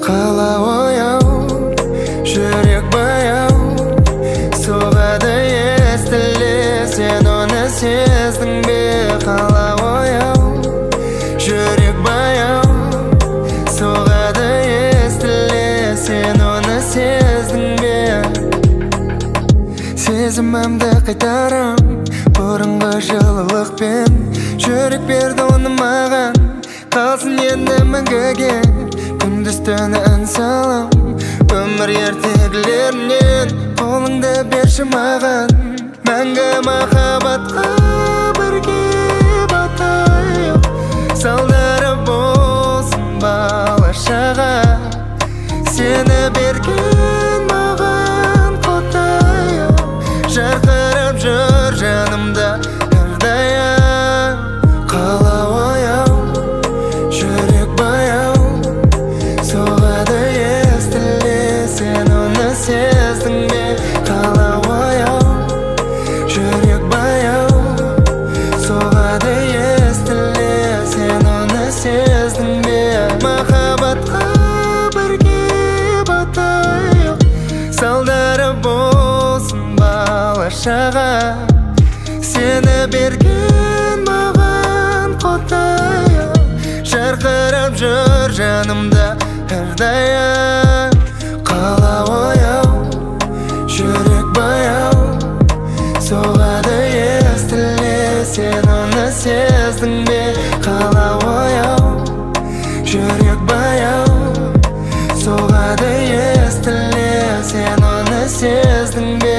Қала ояу, жүрек баяу, соғады естіле, сен оны сездің бе? Қала ояу, жүрек баяу, соғады естіле, сен оны сездің бе? Сезімімді қайтарам, бұрынғы жылылықпен, жүрек берді оны маған, қалсын енді мәңгіге. Күндіз түні ән салам, өмір ертегілерінен, қолыңды берші маған. Мәңгі махаббатқа бірге батайық, салдары болсын бала-шаға. Сені берген маған құдайым, жарқырап жүр жанымда әрдайым. Қала ояу, жүрек баяу, соғады естіле, сен оны сездің бе? Қала ояу, жүрек баяу, соғады естіле, сен оны сездің бе? Махаббатқа бірге батайық, салдары болсын бала-шаға. Сені берген маған құдайым, жарқырап жүр жанымда әрдайым. Қала ояу, жүрек баяу, соғады естіле, сен оны сездің бе? Қала ояу, жүрек баяу, соғады естіле, сен оны сездің бе?